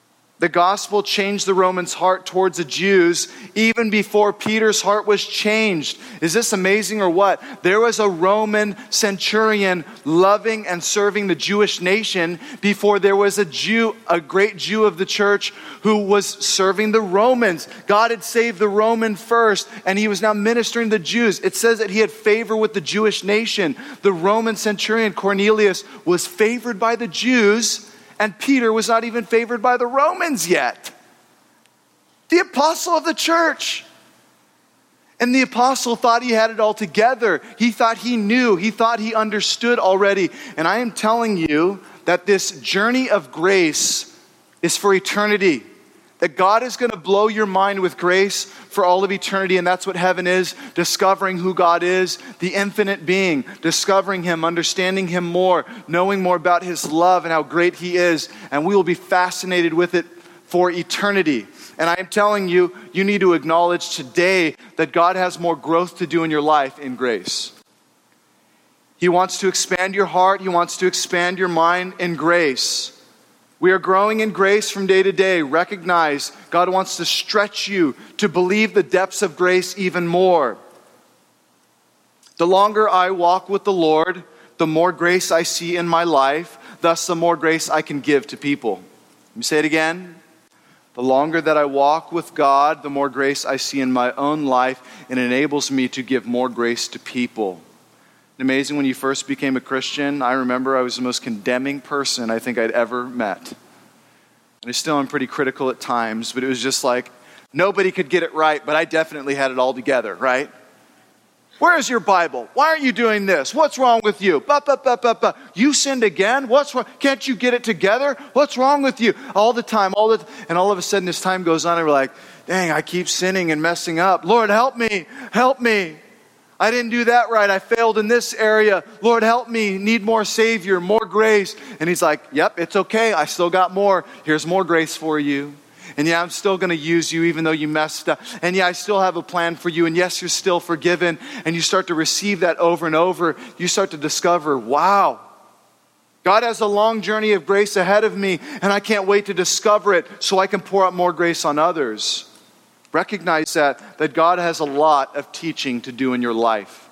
[SPEAKER 1] The gospel changed the Romans' heart towards the Jews even before Peter's heart was changed. Is this amazing or what? There was a Roman centurion loving and serving the Jewish nation before there was a Jew, a great Jew of the church who was serving the Romans. God had saved the Roman first, and he was now ministering to the Jews. It says that he had favor with the Jewish nation. The Roman centurion Cornelius was favored by the Jews, and Peter was not even favored by the Romans yet. The apostle of the church. And the apostle thought he had it all together. He thought he knew. He thought he understood already. And I am telling you that this journey of grace is for eternity. That God is going to blow your mind with grace for all of eternity. And that's what heaven is. Discovering who God is, the infinite being. Discovering him, understanding him more, knowing more about his love and how great he is. And we will be fascinated with it for eternity. And I am telling you, you need to acknowledge today that God has more growth to do in your life in grace. He wants to expand your heart. He wants to expand your mind in grace. We are growing in grace from day to day. Recognize God wants to stretch you to believe the depths of grace even more. The longer I walk with the Lord, the more grace I see in my life, thus the more grace I can give to people. Let me say it again. The longer that I walk with God, the more grace I see in my own life, and it enables me to give more grace to people. Amazing, when you first became a Christian, I remember I was the most condemning person I think I'd ever met. And I still am pretty critical at times, but it was just like, nobody could get it right, but I definitely had it all together, right? Where is your Bible? Why aren't you doing this? What's wrong with you? Ba, ba, ba, ba, ba. You sinned again? What's wrong? Can't you get it together? What's wrong with you? All the time, all the t- and all of a sudden this time goes on and we're like, dang, I keep sinning and messing up. Lord, help me, help me. I didn't do that right. I failed in this area. Lord, help me. Need more Savior, more grace. And he's like, yep, it's okay. I still got more. Here's more grace for you. And yeah, I'm still going to use you even though you messed up. And yeah, I still have a plan for you. And yes, you're still forgiven. And you start to receive that over and over. You start to discover, wow, God has a long journey of grace ahead of me. And I can't wait to discover it so I can pour out more grace on others. Recognize that, that God has a lot of teaching to do in your life.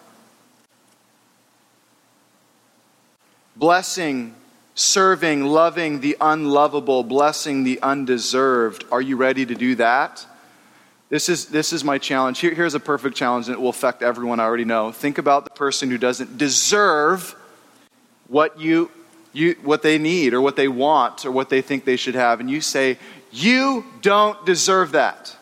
[SPEAKER 1] Blessing, serving, loving the unlovable, blessing the undeserved. Are you ready to do that? This is, this is my challenge. Here, here's a perfect challenge, and it will affect everyone I already know. Think about the person who doesn't deserve what you, you what they need or what they want or what they think they should have. And you say, you don't deserve that.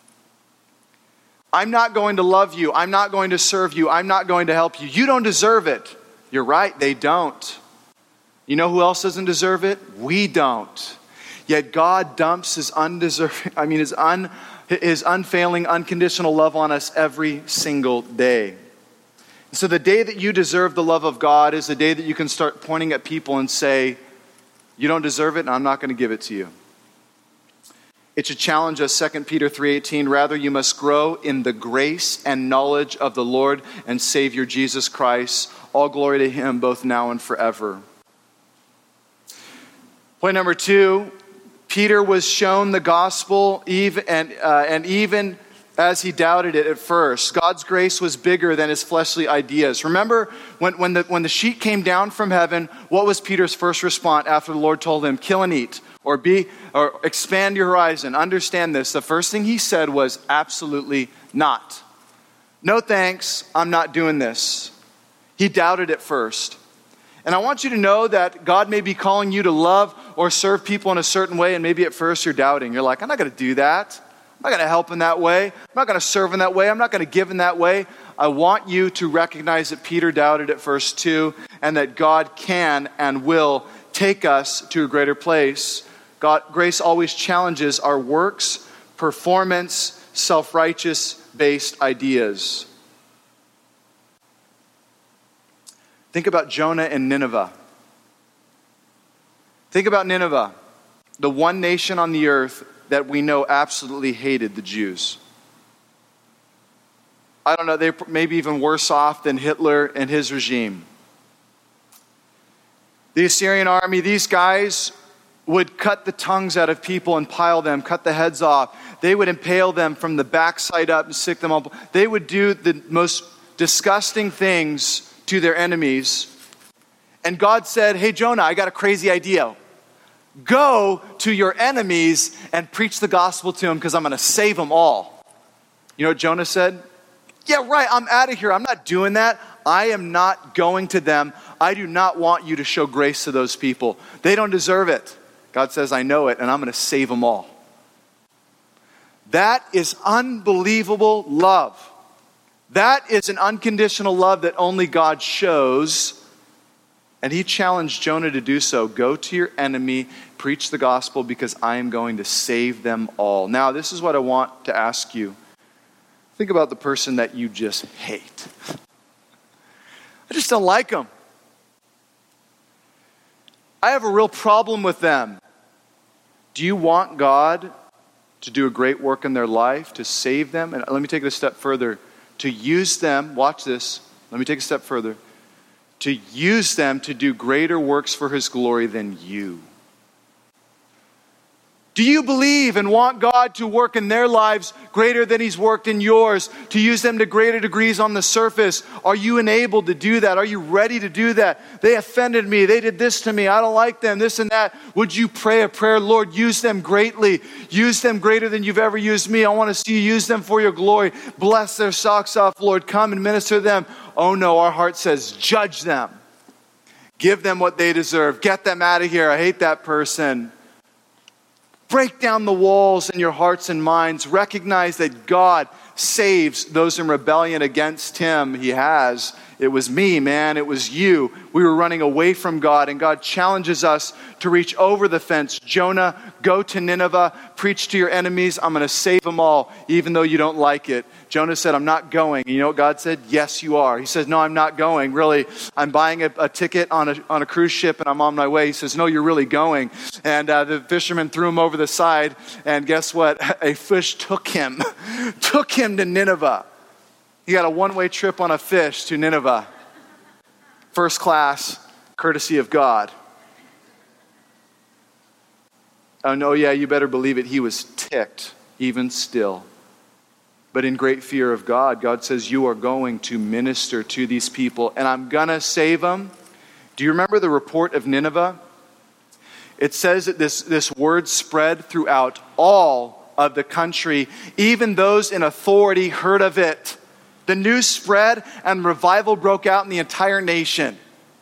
[SPEAKER 1] I'm not going to love you. I'm not going to serve you. I'm not going to help you. You don't deserve it. You're right, they don't. You know who else doesn't deserve it? We don't. Yet God dumps his undeserving, I mean his un, his unfailing, unconditional love on us every single day. So the day that you deserve the love of God is the day that you can start pointing at people and say, you don't deserve it and I'm not going to give it to you. It should challenge us, Second Peter three eighteen, rather you must grow in the grace and knowledge of the Lord and Savior Jesus Christ. All glory to him both now and forever. Point number two, Peter was shown the gospel even, and, uh, and even as he doubted it at first. God's grace was bigger than his fleshly ideas. Remember when, when, the, when the sheet came down from heaven, what was Peter's first response after the Lord told him, kill and eat? Or be, or expand your horizon. Understand this. The first thing he said was absolutely not. No thanks, I'm not doing this. He doubted at first. And I want you to know that God may be calling you to love or serve people in a certain way, and maybe at first you're doubting. You're like, I'm not going to do that. I'm not going to help in that way. I'm not going to serve in that way. I'm not going to give in that way. I want you to recognize that Peter doubted at first too, and that God can and will take us to a greater place. God, grace always challenges our works, performance, self-righteous based ideas. Think about Jonah and Nineveh. Think about Nineveh, the one nation on the earth that we know absolutely hated the Jews. I don't know, they're maybe even worse off than Hitler and his regime. The Assyrian army, these guys would cut the tongues out of people and pile them, cut the heads off. They would impale them from the backside up and stick them up. They would do the most disgusting things to their enemies. And God said, hey, Jonah, I got a crazy idea. Go to your enemies and preach the gospel to them because I'm going to save them all. You know what Jonah said? Yeah, right, I'm out of here. I'm not doing that. I am not going to them. I do not want you to show grace to those people. They don't deserve it. God says, I know it, and I'm going to save them all. That is unbelievable love. That is an unconditional love that only God shows. And he challenged Jonah to do so. Go to your enemy, preach the gospel, because I am going to save them all. Now, this is what I want to ask you. Think about the person that you just hate. I just don't like them. I have a real problem with them. Do you want God to do a great work in their life, to save them? And let me take it a step further. To use them, watch this. Let me take a step further. To use them to do greater works for his glory than you. Do you believe and want God to work in their lives greater than he's worked in yours? To use them to greater degrees on the surface? Are you enabled to do that? Are you ready to do that? They offended me. They did this to me. I don't like them. This and that. Would you pray a prayer? Lord, use them greatly. Use them greater than you've ever used me. I want to see you use them for your glory. Bless their socks off, Lord. Come and minister to them. Oh no, our heart says, judge them. Give them what they deserve. Get them out of here. I hate that person. Break down the walls in your hearts and minds. Recognize that God saves those in rebellion against him. He has. It was me, man. It was you. We were running away from God, and God challenges us to reach over the fence. Jonah, go to Nineveh, preach to your enemies. I'm going to save them all, even though you don't like it. Jonah said, I'm not going. And you know what God said? Yes, you are. He says, no, I'm not going. Really, I'm buying a, a ticket on a, on a cruise ship and I'm on my way. He says, no, you're really going. And uh, the fisherman threw him over the side. And guess what? A fish took him, took him to Nineveh. He got a one-way trip on a fish to Nineveh. First class, courtesy of God. Oh, no, yeah, you better believe it. He was ticked, even still. But in great fear of God, God says, you are going to minister to these people, and I'm going to save them. Do you remember the report of Nineveh? It says that this, this word spread throughout all of the country. Even those in authority heard of it. The news spread and revival broke out in the entire nation.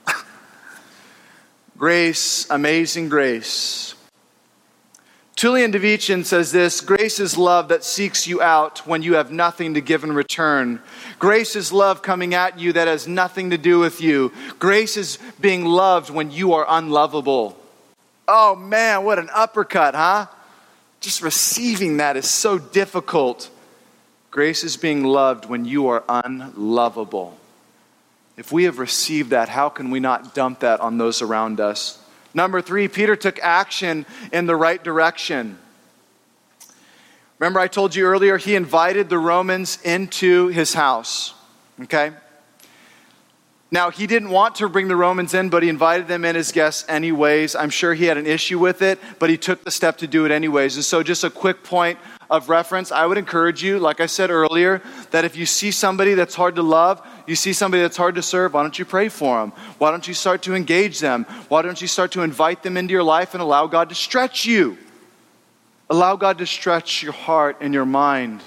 [SPEAKER 1] Grace, amazing grace. Tullian Devichin says this: grace is love that seeks you out when you have nothing to give in return. Grace is love coming at you that has nothing to do with you. Grace is being loved when you are unlovable. Oh man, what an uppercut, huh? Just receiving that is so difficult. Grace is being loved when you are unlovable. If we have received that, how can we not dump that on those around us? Number three, Peter took action in the right direction. Remember I told you earlier, he invited the Romans into his house. Okay? Now, he didn't want to bring the Romans in, but he invited them in as guests anyways. I'm sure he had an issue with it, but he took the step to do it anyways. And so just a quick point of reference, I would encourage you, like I said earlier, that if you see somebody that's hard to love, you see somebody that's hard to serve, why don't you pray for them? Why don't you start to engage them? Why don't you start to invite them into your life and allow God to stretch you? Allow God to stretch your heart and your mind.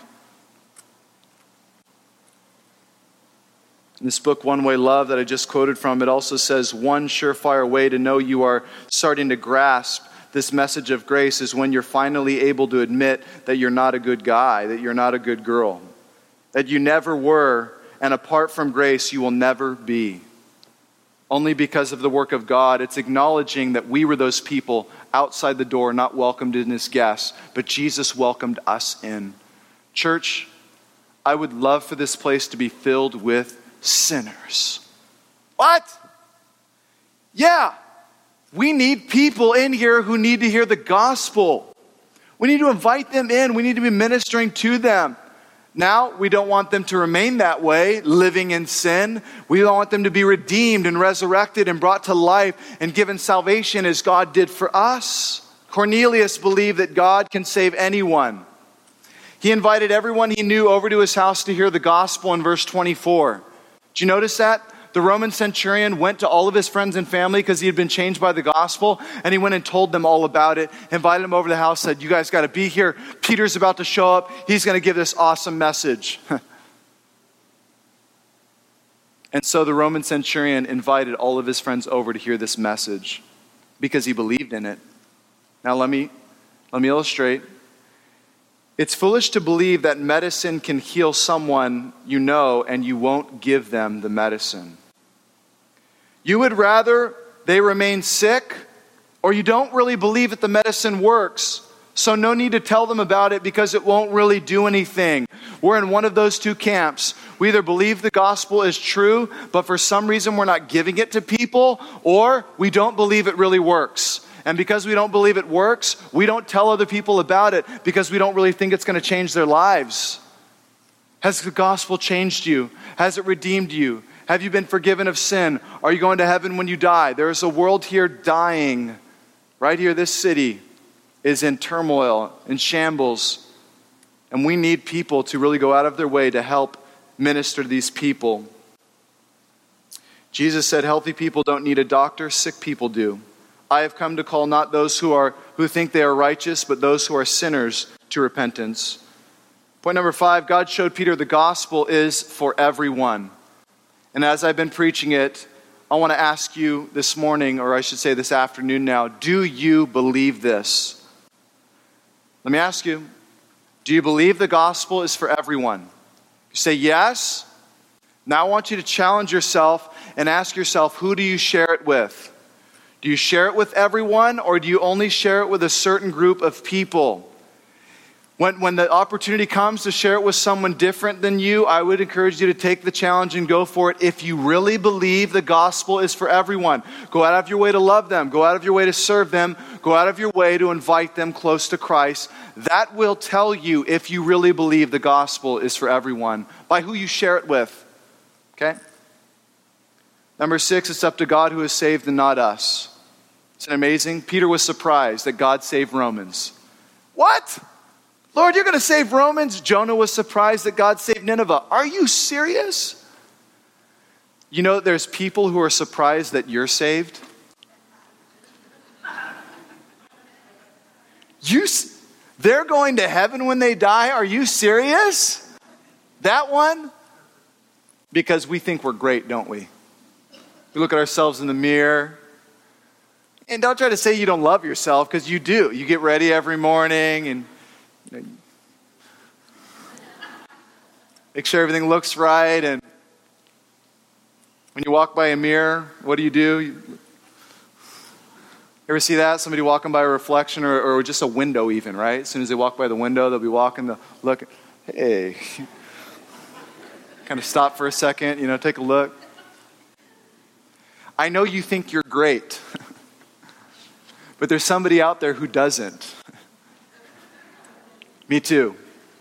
[SPEAKER 1] In this book, One Way Love, that I just quoted from, it also says one surefire way to know you are starting to grasp this message of grace is when you're finally able to admit that you're not a good guy, that you're not a good girl, that you never were, and apart from grace, you will never be. Only because of the work of God, it's acknowledging that we were those people outside the door, not welcomed in as guests, but Jesus welcomed us in. Church, I would love for this place to be filled with sinners. What? Yeah. We need people in here who need to hear the gospel. We need to invite them in. We need to be ministering to them. Now, we don't want them to remain that way, living in sin. We want them to be redeemed and resurrected and brought to life and given salvation as God did for us. Cornelius believed that God can save anyone. He invited everyone he knew over to his house to hear the gospel in verse twenty-four. Did you notice that? The Roman centurion went to all of his friends and family because he had been changed by the gospel, and he went and told them all about it, invited them over to the house, said, you guys got to be here. Peter's about to show up. He's going to give this awesome message. And so the Roman centurion invited all of his friends over to hear this message because he believed in it. Now let me, let me illustrate. It's foolish to believe that medicine can heal someone you know and you won't give them the medicine. You would rather they remain sick, or you don't really believe that the medicine works, so no need to tell them about it because it won't really do anything. We're in one of those two camps. We either believe the gospel is true, but for some reason we're not giving it to people, or we don't believe it really works. And because we don't believe it works, we don't tell other people about it because we don't really think it's going to change their lives. Has the gospel changed you? Has it redeemed you? Have you been forgiven of sin? Are you going to heaven when you die? There is a world here dying. Right here, this city is in turmoil, in shambles. And we need people to really go out of their way to help minister to these people. Jesus said healthy people don't need a doctor, sick people do. I have come to call not those who are who think they are righteous, but those who are sinners to repentance. Point number five, God showed Peter the gospel is for everyone. And as I've been preaching it, I want to ask you this morning, or I should say this afternoon now, do you believe this? Let me ask you, do you believe the gospel is for everyone? You say yes. Now I want you to challenge yourself and ask yourself, who do you share it with? Do you share it with everyone, or do you only share it with a certain group of people? When, when the opportunity comes to share it with someone different than you, I would encourage you to take the challenge and go for it. If you really believe the gospel is for everyone, go out of your way to love them. Go out of your way to serve them. Go out of your way to invite them close to Christ. That will tell you if you really believe the gospel is for everyone by who you share it with. Okay? Number six, it's up to God who is saved and not us. Isn't it amazing? Peter was surprised that God saved Romans. What? Lord, you're going to save Romans? Jonah was surprised that God saved Nineveh. Are you serious? You know, there's people who are surprised that you're saved. You, they're going to heaven when they die? Are you serious? That one? Because we think we're great, don't we? We look at ourselves in the mirror. And don't try to say you don't love yourself, because you do. You get ready every morning and you know, make sure everything looks right. And when you walk by a mirror, what do you do? You ever see that? Somebody walking by a reflection or, or just a window even, right? As soon as they walk by the window, they'll be walking, they'll look, hey. Kind of stop for a second, you know, take a look. I know you think you're great. But there's somebody out there who doesn't. Me too.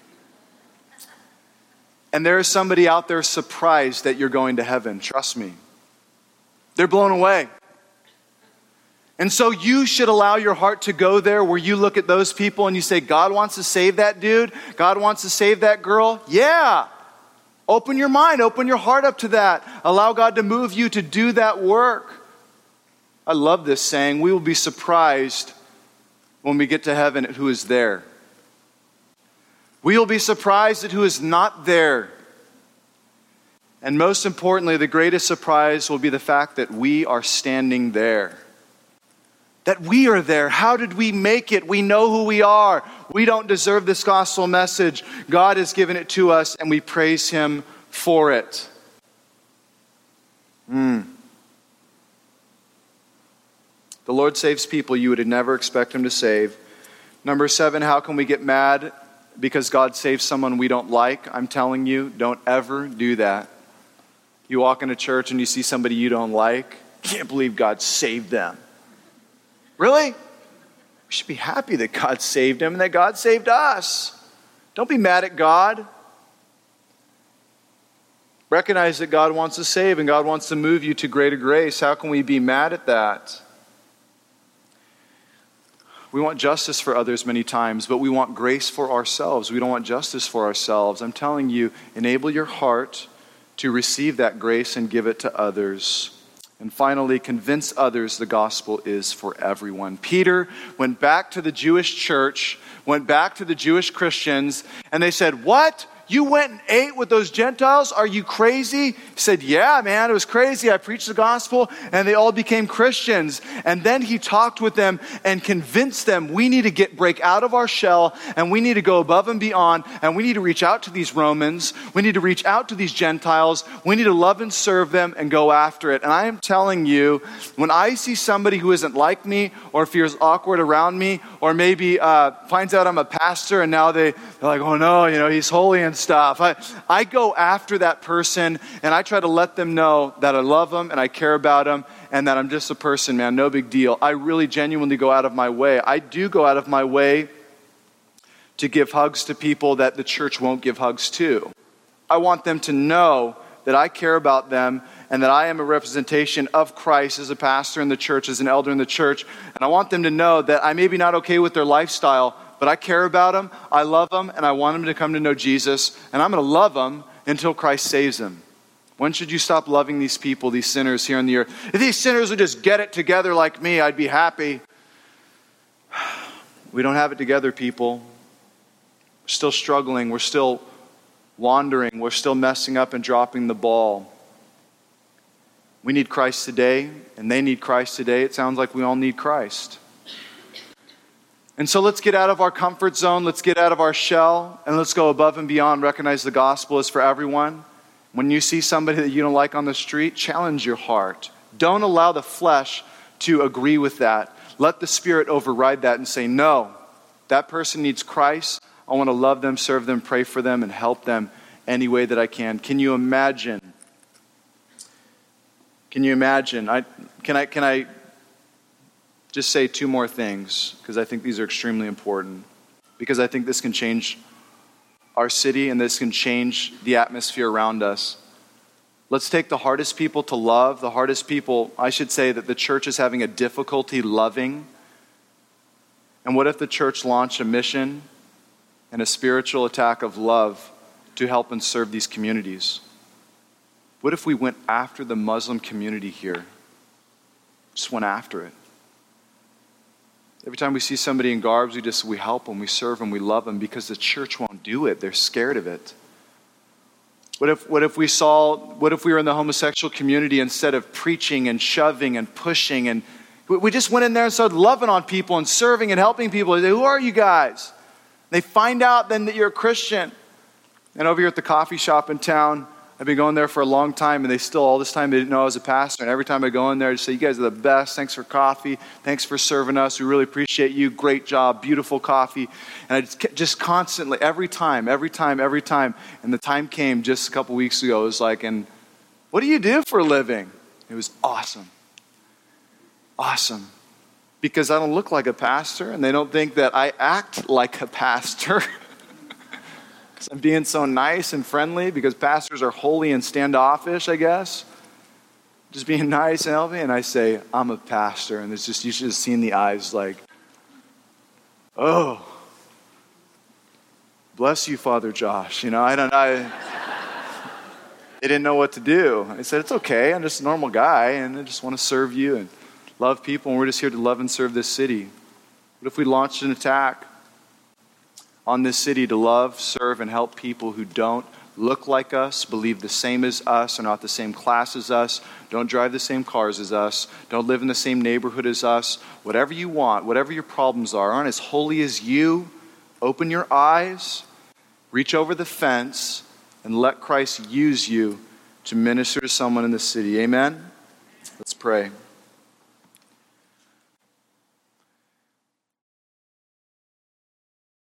[SPEAKER 1] And there is somebody out there surprised that you're going to heaven. Trust me. They're blown away. And so you should allow your heart to go there where you look at those people and you say, God wants to save that dude? God wants to save that girl? Yeah. Open your mind, open your heart up to that. Allow God to move you to do that work. I love this saying, we will be surprised when we get to heaven at who is there. We will be surprised at who is not there. And most importantly, the greatest surprise will be the fact that we are standing there. That we are there. How did we make it? We know who we are. We don't deserve this gospel message. God has given it to us, and we praise Him for it. Mm. The Lord saves people you would never expect Him to save. Number seven, how can we get mad because God saves someone we don't like? I'm telling you, don't ever do that. You walk into church and you see somebody you don't like. Can't believe God saved them. Really? We should be happy that God saved him and that God saved us. Don't be mad at God. Recognize that God wants to save and God wants to move you to greater grace. How can we be mad at that? We want justice for others many times, but we want grace for ourselves. We don't want justice for ourselves. I'm telling you, enable your heart to receive that grace and give it to others. And finally, convince others the gospel is for everyone. Peter went back to the Jewish church, went back to the Jewish Christians, and they said, "What? You went and ate with those Gentiles? Are you crazy?" He said, "Yeah, man, it was crazy. I preached the gospel and they all became Christians." And then he talked with them and convinced them we need to get break out of our shell and we need to go above and beyond and we need to reach out to these Romans. We need to reach out to these Gentiles. We need to love and serve them and go after it. And I am telling you, when I see somebody who isn't like me or feels awkward around me or maybe uh, finds out I'm a pastor and now they, they're like, "Oh no, you know, he's holy and stuff." I, I go after that person and I try to let them know that I love them and I care about them and that I'm just a person, man, no big deal. I really genuinely go out of my way. I do go out of my way to give hugs to people that the church won't give hugs to. I want them to know that I care about them and that I am a representation of Christ as a pastor in the church, as an elder in the church. And I want them to know that I may be not okay with their lifestyle, but I care about them, I love them, and I want them to come to know Jesus. And I'm going to love them until Christ saves them. When should you stop loving these people, these sinners here on the earth? If these sinners would just get it together like me, I'd be happy. We don't have it together, people. We're still struggling. We're still wandering. We're still messing up and dropping the ball. We need Christ today, and they need Christ today. It sounds like we all need Christ. And so let's get out of our comfort zone, let's get out of our shell, and let's go above and beyond. Recognize the gospel is for everyone. When you see somebody that you don't like on the street, challenge your heart. Don't allow the flesh to agree with that. Let the Spirit override that and say, "No, that person needs Christ. I want to love them, serve them, pray for them, and help them any way that I can." Can you imagine? Can you imagine? I, can I... Can I just say two more things, because I think these are extremely important. Because I think this can change our city and this can change the atmosphere around us. Let's take the hardest people to love, the hardest people, I should say that the church is having a difficulty loving. And what if the church launched a mission and a spiritual attack of love to help and serve these communities? What if we went after the Muslim community here? Just went after it. Every time we see somebody in garbs, we just we help them, we serve them, we love them because the church won't do it. They're scared of it. What if what if we saw what if we were in the homosexual community, instead of preaching and shoving and pushing, and we, we just went in there and started loving on people and serving and helping people. They say, "Who are you guys?" They find out then that you're a Christian. And over here at the coffee shop in town, I've been going there for a long time, and they still, all this time, they didn't know I was a pastor. And every time I go in there, I just say, "You guys are the best. Thanks for coffee. Thanks for serving us. We really appreciate you. Great job. Beautiful coffee." And I just, just constantly, every time, every time, every time. And the time came just a couple weeks ago. It was like, "And what do you do for a living?" It was awesome. Awesome. Because I don't look like a pastor, and they don't think that I act like a pastor. I'm being so nice and friendly because pastors are holy and standoffish, I guess. Just being nice and helping. And I say, "I'm a pastor." And it's just, you should have seen the eyes like, "Oh, bless you, Father Josh." You know, I don't know. They didn't know what to do. I said, "It's okay. I'm just a normal guy and I just want to serve you and love people. And we're just here to love and serve this city." What if we launched an attack on this city to love, serve, and help people who don't look like us, believe the same as us, are not the same class as us, don't drive the same cars as us, don't live in the same neighborhood as us, whatever you want, whatever your problems are, aren't as holy as you? Open your eyes, reach over the fence, and let Christ use you to minister to someone in the city. Amen? Let's pray.